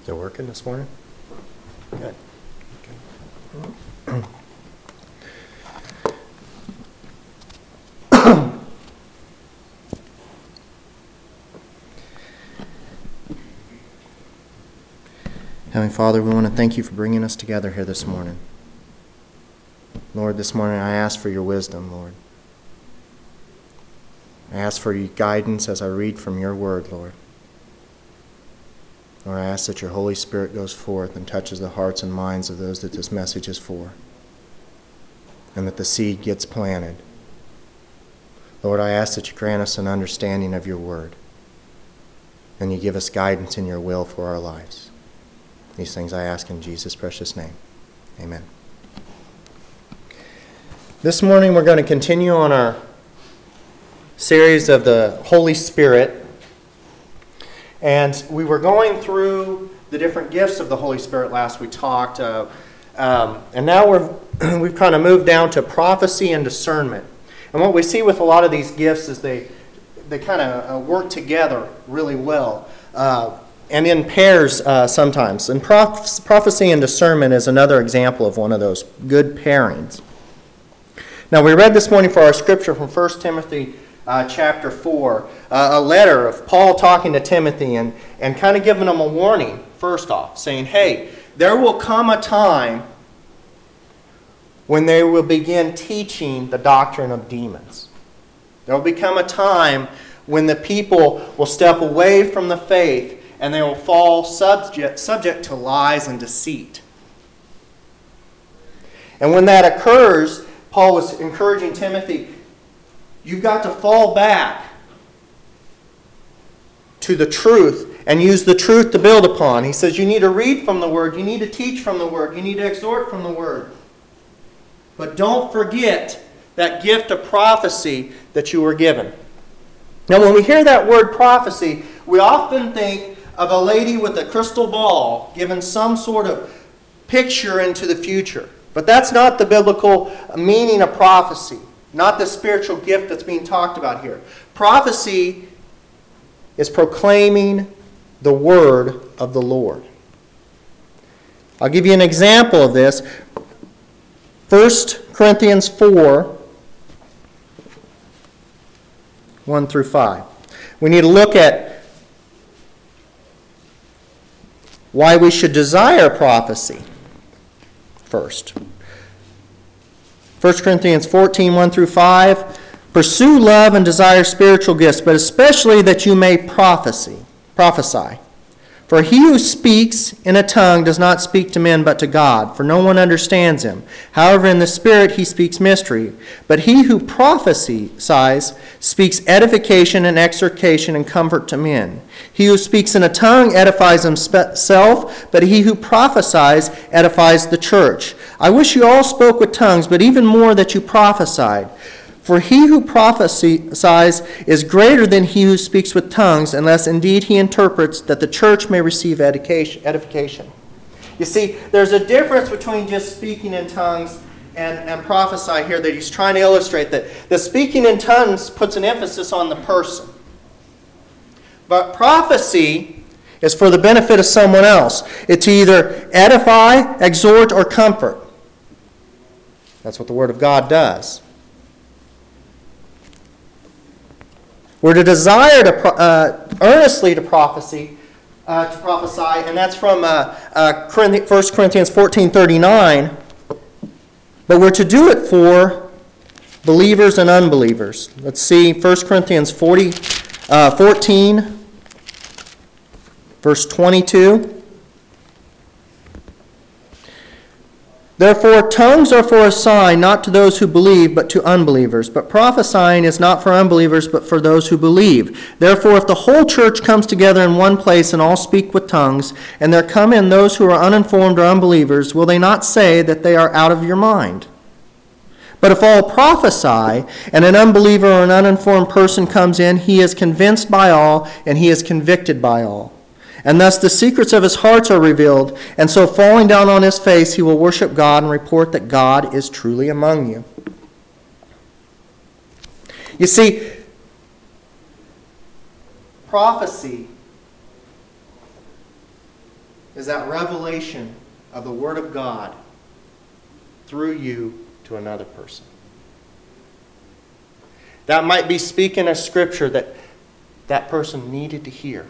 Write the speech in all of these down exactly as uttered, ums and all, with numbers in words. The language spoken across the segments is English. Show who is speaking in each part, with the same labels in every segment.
Speaker 1: Is it working this morning? Good. Okay. Heavenly Father, we want to thank you for bringing us together here this morning. Lord, this morning I ask for your wisdom, Lord. I ask for your guidance as I read from your word, Lord. Lord, I ask that your Holy Spirit goes forth and touches the hearts and minds of those that this message is for, and that the seed gets planted. Lord, I ask that you grant us an understanding of your word, and you give us guidance in your will for our lives. These things I ask in Jesus' precious name. Amen. This morning we're going to continue on our series of the Holy Spirit. And we were going through the different gifts of the Holy Spirit last we talked. Uh, um, and now we're, we've kind of moved down to prophecy and discernment. And what we see with a lot of these gifts is they, they kind of uh, work together really well. Uh, and in pairs uh, sometimes. And proph- prophecy and discernment is another example of one of those good pairings. Now we read this morning for our scripture from First Timothy uh, chapter four, uh, a letter of Paul talking to Timothy and, and kind of giving him a warning, first off, saying, hey, there will come a time when they will begin teaching the doctrine of demons. There will become a time when the people will step away from the faith and they will fall subject, subject to lies and deceit. And when that occurs, Paul was encouraging Timothy, you've got to fall back to the truth and use the truth to build upon. He says you need to read from the Word, you need to teach from the Word, you need to exhort from the Word. But don't forget that gift of prophecy that you were given. Now when we hear that word prophecy, we often think of a lady with a crystal ball giving some sort of picture into the future. But that's not the biblical meaning of prophecy, not the spiritual gift that's being talked about here. Prophecy is proclaiming the word of the Lord. I'll give you an example of this. First Corinthians four, one through five. We need to look at why we should desire prophecy first. First Corinthians fourteen, one through five. Pursue love and desire spiritual gifts, but especially that you may prophesy, prophesy. For he who speaks in a tongue does not speak to men but to God, for no one understands him. However, in the Spirit he speaks mystery. But he who prophesies speaks edification and exhortation and comfort to men. He who speaks in a tongue edifies himself, but he who prophesies edifies the church. I wish you all spoke with tongues, but even more that you prophesied. For he who prophesies is greater than he who speaks with tongues, unless indeed he interprets, that the church may receive edification. You see, there's a difference between just speaking in tongues and, and prophesy here that he's trying to illustrate. That the speaking in tongues puts an emphasis on the person. But prophecy is for the benefit of someone else. It's to either edify, exhort, or comfort. That's what the Word of God does. We're to desire to pro- uh, earnestly to prophecy, uh, to prophesy, and that's from uh, uh, First Corinthians fourteen thirty-nine. But we're to do it for believers and unbelievers. Let's see, First Corinthians forty, uh, fourteen, verse twenty-two. Therefore, tongues are for a sign, not to those who believe, but to unbelievers. But prophesying is not for unbelievers, but for those who believe. Therefore, if the whole church comes together in one place and all speak with tongues, and there come in those who are uninformed or unbelievers, will they not say that they are out of your mind? But if all prophesy, and an unbeliever or an uninformed person comes in, he is convinced by all, and he is convicted by all. And thus the secrets of his hearts are revealed, and so falling down on his face, he will worship God and report that God is truly among you. You see, prophecy is that revelation of the Word of God through you to another person. That might be speaking a scripture that that person needed to hear.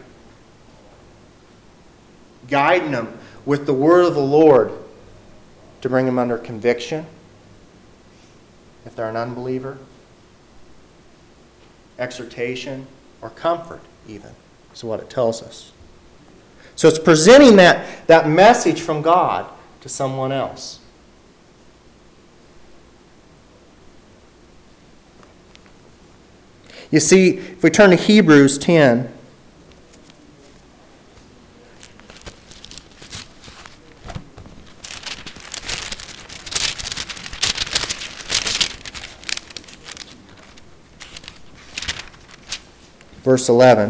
Speaker 1: Guiding them with the word of the Lord to bring them under conviction if they're an unbeliever, exhortation, or comfort even, is what it tells us. So it's presenting that, that message from God to someone else. You see, if we turn to Hebrews ten, verse eleven.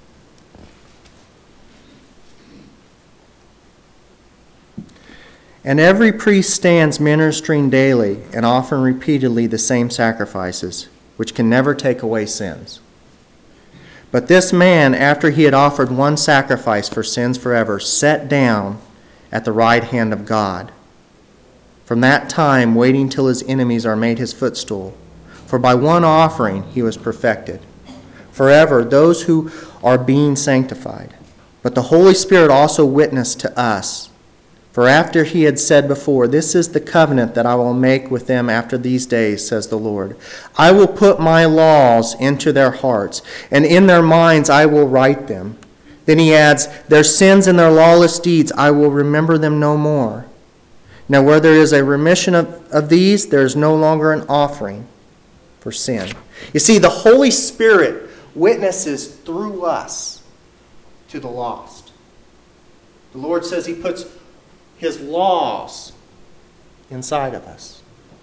Speaker 1: And every priest stands ministering daily and often repeatedly the same sacrifices, which can never take away sins. But this man, after he had offered one sacrifice for sins forever, sat down at the right hand of God. From that time, waiting till his enemies are made his footstool. For by one offering he was perfected forever those who are being sanctified. But the Holy Spirit also witnessed to us. For after he had said before, "This is the covenant that I will make with them after these days, says the Lord. I will put my laws into their hearts, and in their minds I will write them." Then he adds, "Their sins and their lawless deeds I will remember them no more. Now where there is a remission of, of these, there is no longer an offering for sin." You see, the Holy Spirit witnesses through us to the lost. The Lord says he puts his laws inside of us,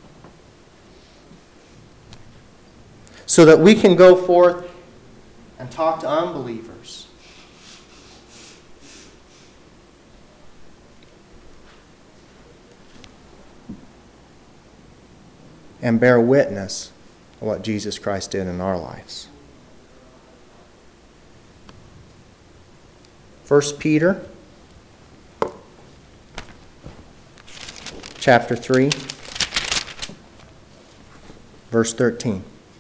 Speaker 1: so that we can go forth and talk to unbelievers. And bear witness of what Jesus Christ did in our lives. First Peter chapter three, verse thirteen.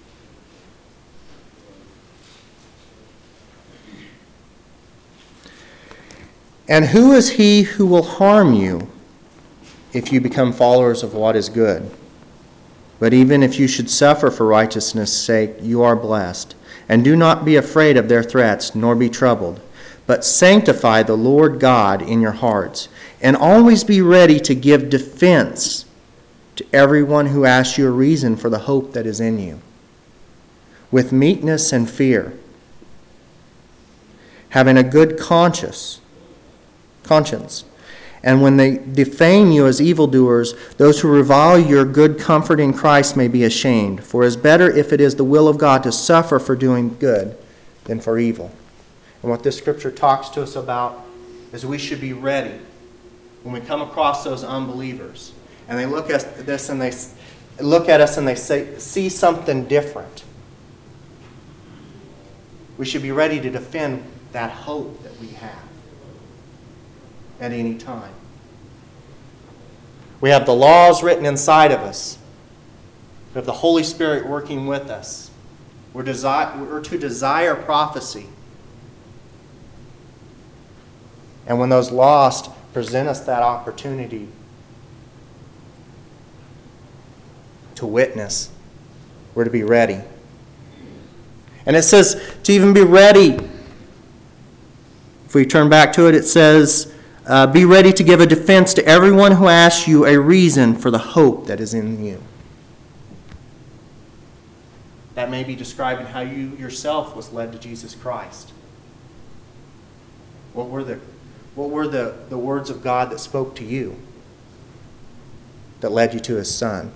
Speaker 1: And who is he who will harm you if you become followers of what is good? But even if you should suffer for righteousness' sake, you are blessed. And do not be afraid of their threats, nor be troubled. But sanctify the Lord God in your hearts, and always be ready to give defense to everyone who asks you a reason for the hope that is in you, with meekness and fear, having a good conscience, conscience. And when they defame you as evildoers, those who revile your good comfort in Christ may be ashamed. For it is better, if it is the will of God, to suffer for doing good than for evil. And what this scripture talks to us about is we should be ready when we come across those unbelievers and they look at this and they look at us and they say, see something different. We should be ready to defend that hope that we have at any time. We have the laws written inside of us. We have the Holy Spirit working with us. We're, desi- we're to desire prophecy. And when those lost present us that opportunity to witness, we're to be ready. And it says to even be ready. If we turn back to it, it says, uh, be ready to give a defense to everyone who asks you a reason for the hope that is in you. That may be describing how you yourself was led to Jesus Christ. What were the What were the, the words of God that spoke to you, that led you to his Son?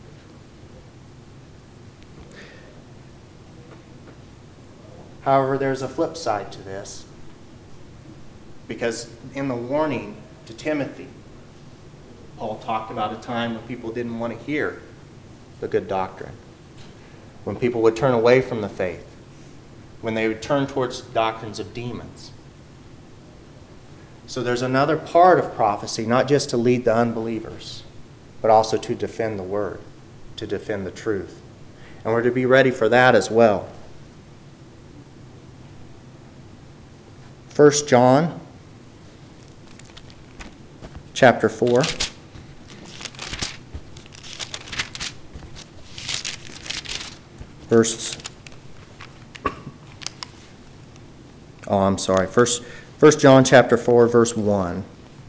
Speaker 1: However, there's a flip side to this. Because in the warning to Timothy, Paul talked about a time when people didn't want to hear the good doctrine. When people would turn away from the faith. When they would turn towards doctrines of demons. So there's another part of prophecy, not just to lead the unbelievers, but also to defend the word, to defend the truth. And we're to be ready for that as well. First John chapter four. Verse Oh, I'm sorry. First First John chapter four, verse one.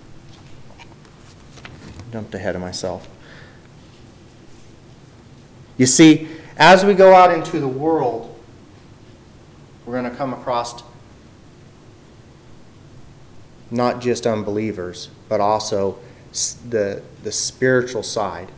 Speaker 1: Jumped ahead of myself. You see, as we go out into the world, we're going to come across not just unbelievers, but also the, the spiritual side.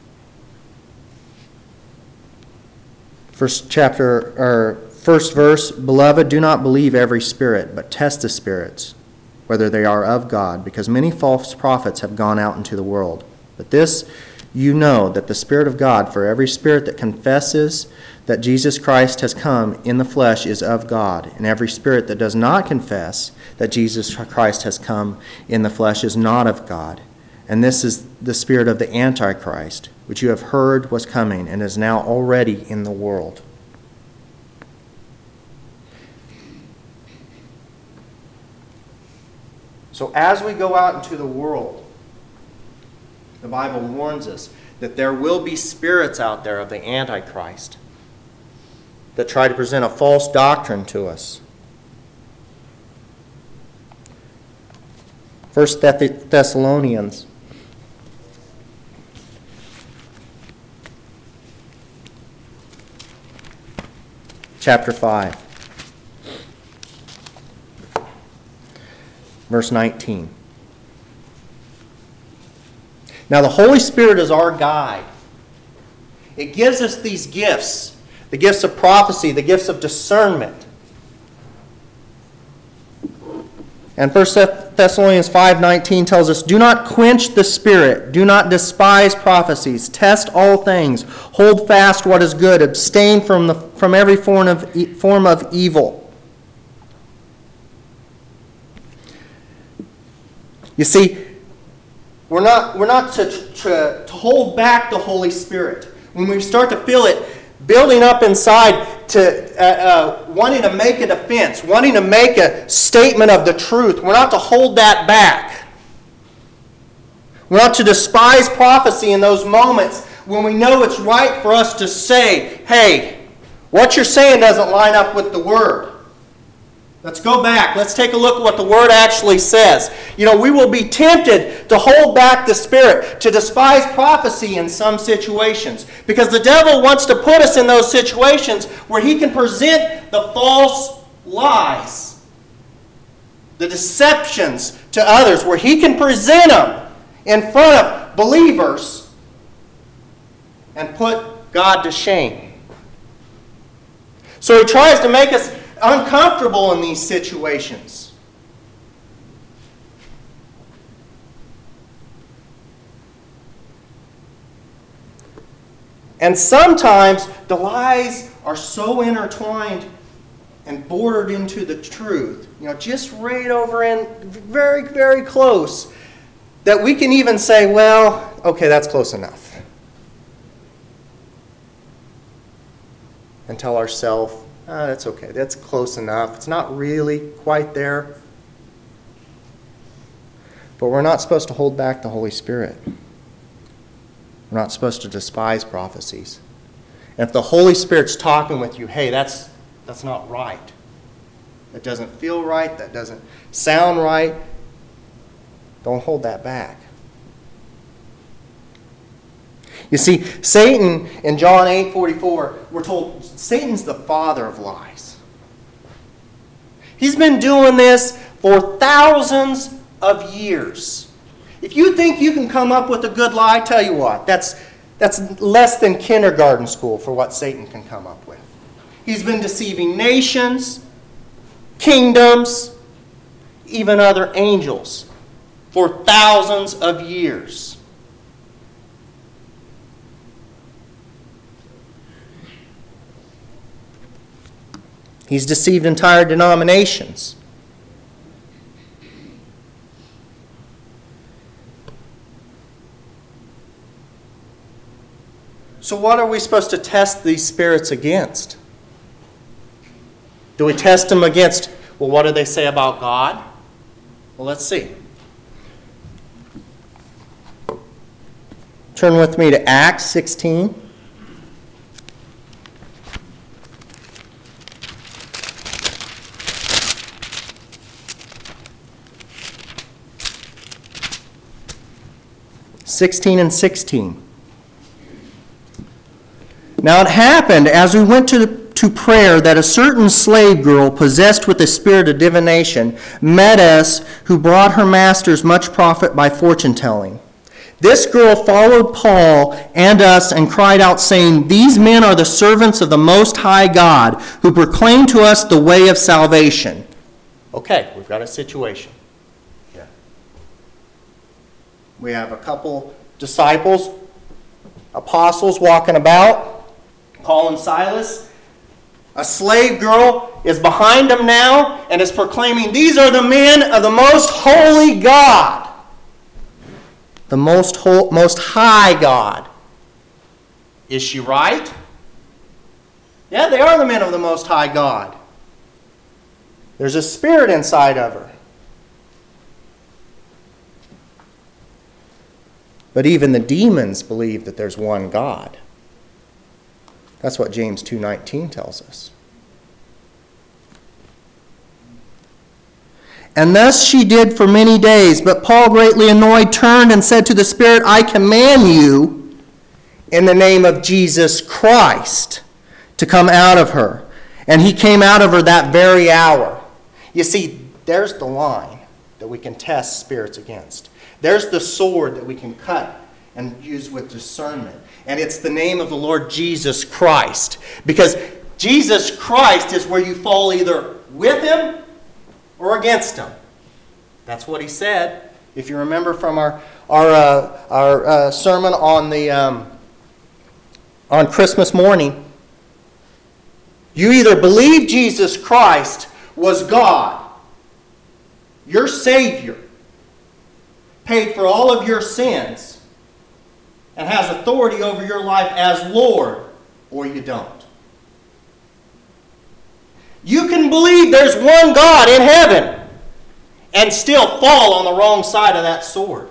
Speaker 1: First chapter, or first verse, Beloved, do not believe every spirit, but test the spirits, whether they are of God, because many false prophets have gone out into the world. But this you know, that the Spirit of God, for every spirit that confesses that Jesus Christ has come in the flesh is of God, and every spirit that does not confess that Jesus Christ has come in the flesh is not of God. And this is the spirit of the Antichrist, which you have heard was coming and is now already in the world. So as we go out into the world, the Bible warns us that there will be spirits out there of the Antichrist that try to present a false doctrine to us. First Thessalonians chapter five, verse nineteen. Now the Holy Spirit is our guide. It gives us these gifts, the gifts of prophecy, the gifts of discernment. And First Thessalonians five nineteen tells us, Do not quench the Spirit, do not despise prophecies, test all things, hold fast what is good, abstain from, the, from every form of, form of evil. You see, We're not, we're not to, to, to hold back the Holy Spirit. When we start to feel it building up inside, to uh, uh, wanting to make a defense, wanting to make a statement of the truth, we're not to hold that back. We're not to despise prophecy in those moments when we know it's right for us to say, hey, what you're saying doesn't line up with the Word. Let's go back. Let's take a look at what the Word actually says. You know, we will be tempted to hold back the Spirit, to despise prophecy in some situations, because the devil wants to put us in those situations where he can present the false lies, the deceptions to others, where he can present them in front of believers and put God to shame. So he tries to make us uncomfortable in these situations. And sometimes the lies are so intertwined and bordered into the truth, you know, just right over in, very, very close, that we can even say, well, okay, that's close enough. And tell ourselves, oh, that's okay, that's close enough. It's not really quite there. But we're not supposed to hold back the Holy Spirit. We're not supposed to despise prophecies. And if the Holy Spirit's talking with you, hey, that's that's not right. That doesn't feel right. That doesn't sound right. Don't hold that back. You see, Satan, in John eight forty-four, we're told Satan's the father of lies. He's been doing this for thousands of years. If you think you can come up with a good lie, I tell you what, that's, that's less than kindergarten school for what Satan can come up with. He's been deceiving nations, kingdoms, even other angels for thousands of years. He's deceived entire denominations. So what are we supposed to test these spirits against? Do we test them against, well, what do they say about God? Well, let's see. Turn with me to Acts sixteen. sixteen and sixteen. Now it happened as we went to, to prayer that a certain slave girl possessed with the spirit of divination met us, who brought her masters much profit by fortune telling. This girl followed Paul and us and cried out, saying, "These men are the servants of the Most High God, who proclaim to us the way of salvation." Okay, we've got a situation. We have a couple disciples, apostles walking about, Paul and Silas. A slave girl is behind them now and is proclaiming, "These are the men of the most holy God." The most, whole, most high God. Is she right? Yeah, they are the men of the most high God. There's a spirit inside of her. But even the demons believe that there's one God. That's what James two nineteen tells us. And thus she did for many days. But Paul, greatly annoyed, turned and said to the spirit, "I command you in the name of Jesus Christ to come out of her." And he came out of her that very hour. You see, there's the line that we can test spirits against. There's the sword that we can cut and use with discernment. And it's the name of the Lord Jesus Christ. Because Jesus Christ is where you fall either with him or against him. That's what he said. If you remember from our our uh, our uh, sermon on the um, on Christmas morning, you either believe Jesus Christ was God, your Savior, paid for all of your sins, and has authority over your life as Lord, or you don't. You can believe there's one God in heaven and still fall on the wrong side of that sword.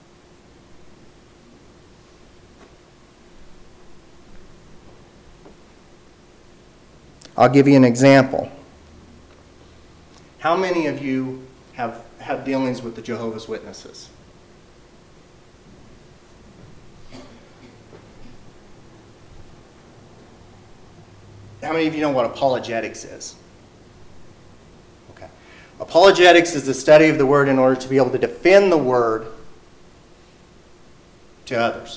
Speaker 1: I'll give you an example. How many of you have, have dealings with the Jehovah's Witnesses? How many of you know what apologetics is? Okay. Apologetics is the study of the Word in order to be able to defend the Word to others.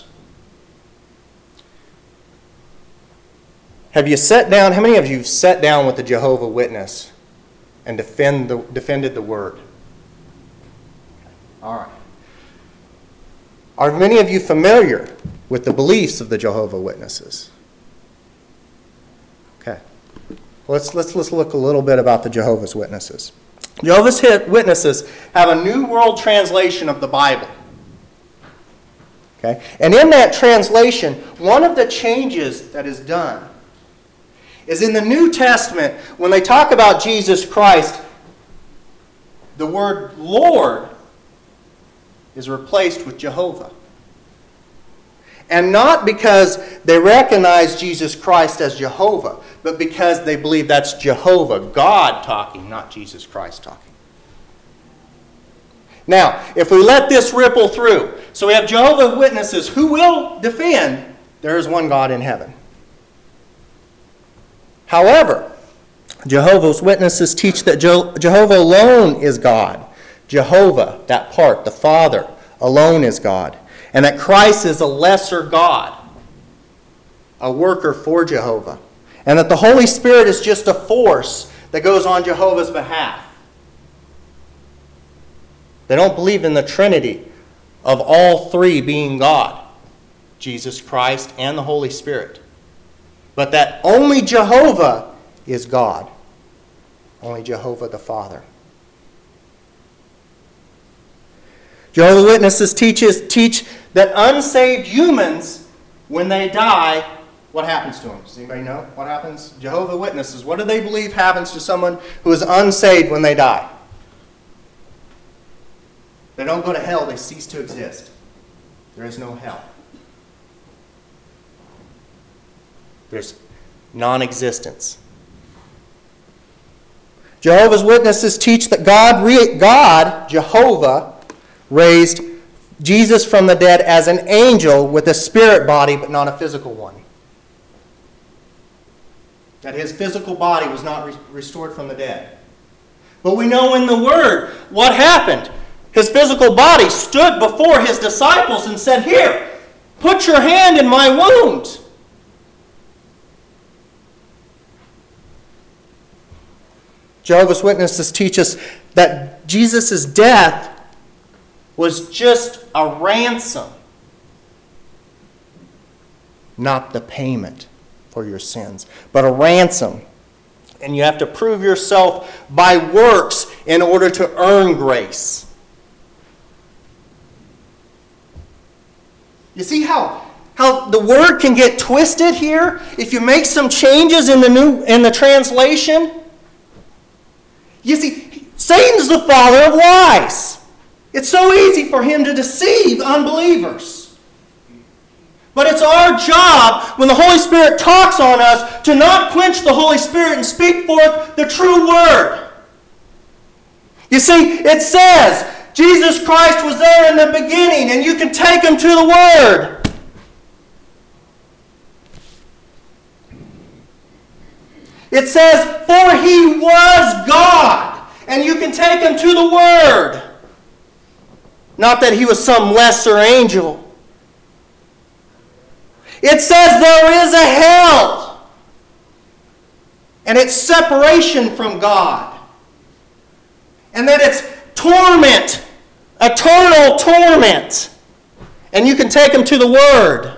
Speaker 1: Have you sat down, how many of you have sat down with a Jehovah's Witness and defend the, defended the Word? All right. Are many of you familiar with the beliefs of the Jehovah's Witnesses? Okay. Let's, let's, let's look a little bit about the Jehovah's Witnesses. Jehovah's Witnesses have a New World Translation of the Bible. Okay? And in that translation, one of the changes that is done is in the New Testament, when they talk about Jesus Christ, the word Lord is replaced with Jehovah. And not because they recognize Jesus Christ as Jehovah, but because they believe that's Jehovah, God talking, not Jesus Christ talking. Now, if we let this ripple through, so we have Jehovah's Witnesses who will defend there is one God in heaven. However, Jehovah's Witnesses teach that Jehovah alone is God. Jehovah, that part, the Father, alone is God. And that Christ is a lesser God, a worker for Jehovah. And that the Holy Spirit is just a force that goes on Jehovah's behalf. They don't believe in the Trinity of all three being God, Jesus Christ and the Holy Spirit. But that only Jehovah is God. Only Jehovah the Father. Jehovah's Witnesses teaches, teach that unsaved humans when they die, what happens to them? Does anybody know what happens? Jehovah's Witnesses, what do they believe happens to someone who is unsaved when they die? They don't go to hell, they cease to exist. There is no hell. There's non-existence. Jehovah's Witnesses teach that God, God, Jehovah, raised Jesus from the dead as an angel with a spirit body, but not a physical one. That his physical body was not re- restored from the dead. But we know in the Word what happened. His physical body stood before his disciples and said, "Here, put your hand in my wound." Jehovah's Witnesses teach us that Jesus' death was just a ransom, not the payment for your sins, but a ransom. And you have to prove yourself by works in order to earn grace. You see how, how the word can get twisted here if you make some changes in the new in the translation? You see, Satan's the father of lies. It's so easy for him to deceive unbelievers. But it's our job, when the Holy Spirit talks on us, to not quench the Holy Spirit and speak forth the true word. You see, it says, Jesus Christ was there in the beginning, and you can take him to the Word. It says, for he was God, and you can take him to the Word. Not that he was some lesser angel. It says there is a hell, and it's separation from God, and that it's torment, eternal torment, and you can take him to the Word.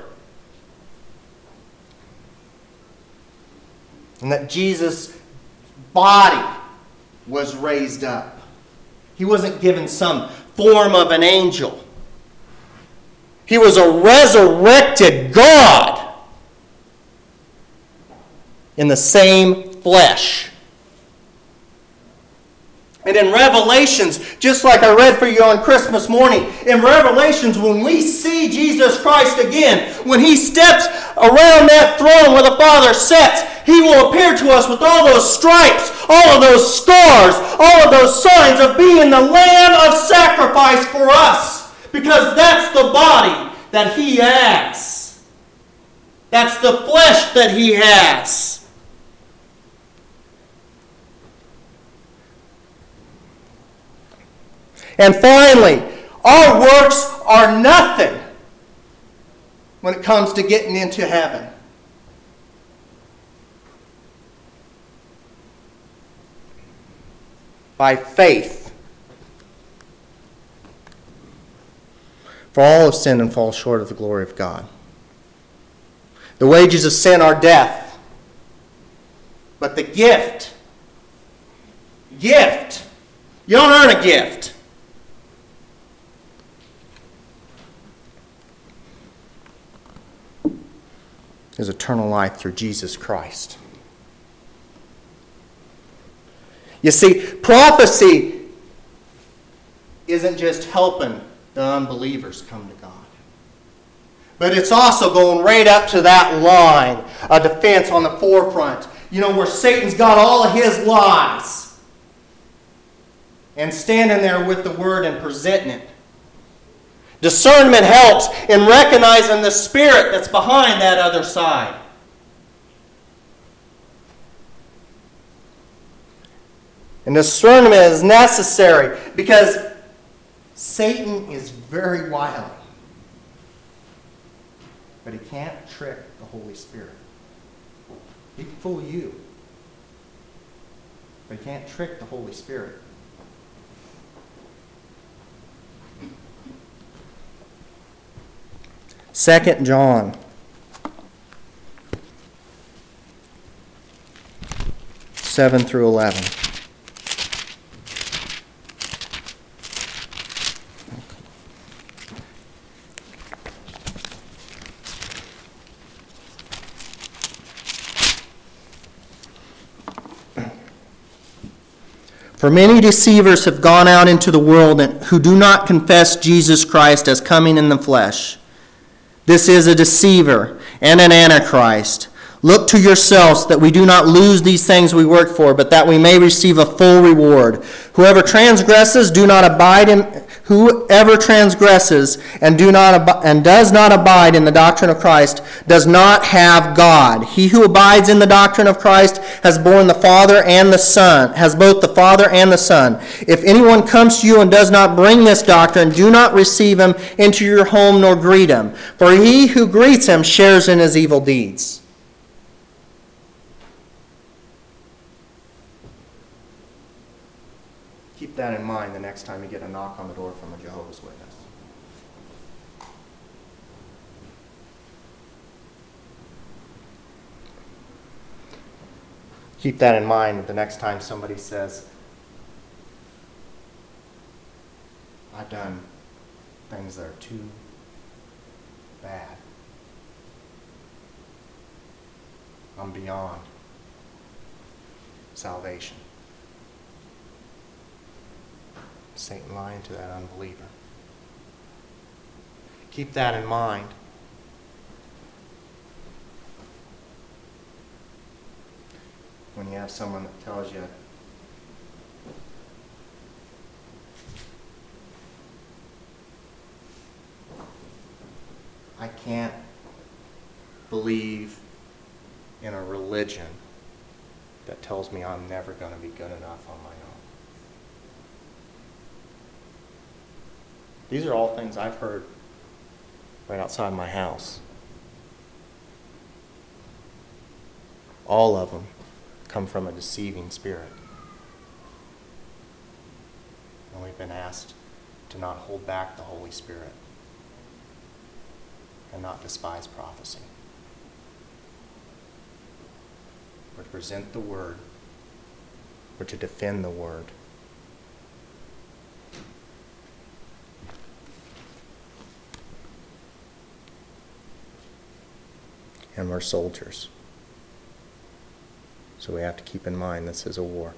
Speaker 1: And that Jesus' body was raised up. He wasn't given some form of an angel. He was a resurrected God in the same flesh. And in Revelations, just like I read for you on Christmas morning, in Revelations, when we see Jesus Christ again, when he steps around that throne where the Father sits, he will appear to us with all those stripes, all of those scars, all of those signs of being the Lamb of sacrifice for us. Because that's the body that he has. That's the flesh that he has. And finally, our works are nothing when it comes to getting into heaven. By faith. For all have sinned and fall short of the glory of God. The wages of sin are death. But the gift, gift, you don't earn a gift. Is eternal life through Jesus Christ. You see, prophecy isn't just helping the unbelievers come to God, but it's also going right up to that line of defense on the forefront. You know, where Satan's got all of his lies and standing there with the word and presenting it. Discernment helps in recognizing the spirit that's behind that other side. And discernment is necessary because Satan is very wily. But he can't trick the Holy Spirit. He can fool you. But he can't trick the Holy Spirit. Second John seven through eleven. For many deceivers have gone out into the world and who do not confess Jesus Christ as coming in the flesh. This is a deceiver and an antichrist. Look to yourselves that we do not lose these things we work for, but that we may receive a full reward. Whoever transgresses, do not abide in whoever transgresses and do not ab- and does not abide in the doctrine of Christ does not have God. He who abides in the doctrine of Christ has borne the Father and the Son, has both the Father and the Son. If anyone comes to you and does not bring this doctrine, do not receive him into your home nor greet him, for he who greets him shares in his evil deeds. Keep that in mind the next time you get a knock on the door from a Jehovah's Witness. Keep that in mind the next time somebody says, I've done things that are too bad. I'm beyond salvation. Satan lying to that unbeliever. Keep that in mind. When you have someone that tells you, I can't believe in a religion that tells me I'm never going to be good enough on my own. These are all things I've heard right outside my house. All of them come from a deceiving spirit. And we've been asked to not hold back the Holy Spirit and not despise prophecy. We're to present the Word. We're to defend the Word. And we're soldiers. So we have to keep in mind this is a war.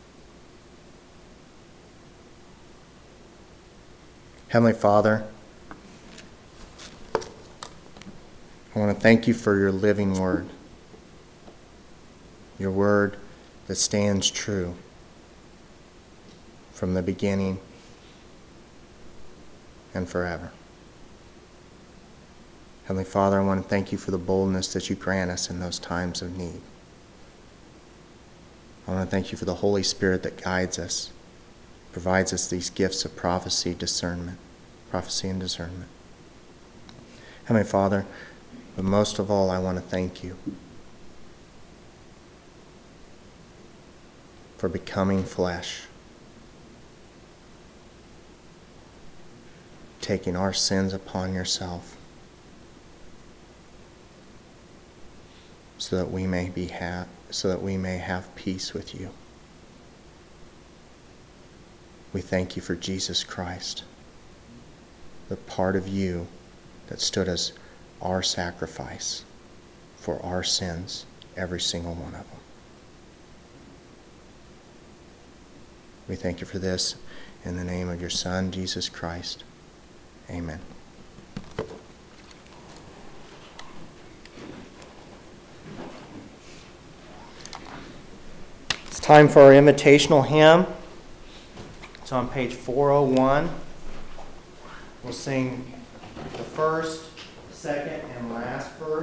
Speaker 1: Heavenly Father, I want to thank you for your living word. Your word that stands true from the beginning and forever. Heavenly Father, I want to thank you for the boldness that you grant us in those times of need. I want to thank you for the Holy Spirit that guides us, provides us these gifts of prophecy, discernment, prophecy and discernment. Heavenly Father, but most of all, I want to thank you for becoming flesh, taking our sins upon yourself, so that we may be ha- so that we may have peace with you. We thank you for Jesus Christ, the part of you that stood as our sacrifice for our sins, every single one of them. We thank you for this in the name of your Son, Jesus Christ. Amen. It's time for our invitational hymn. It's on page four oh one. We'll sing the first, second, and last verse.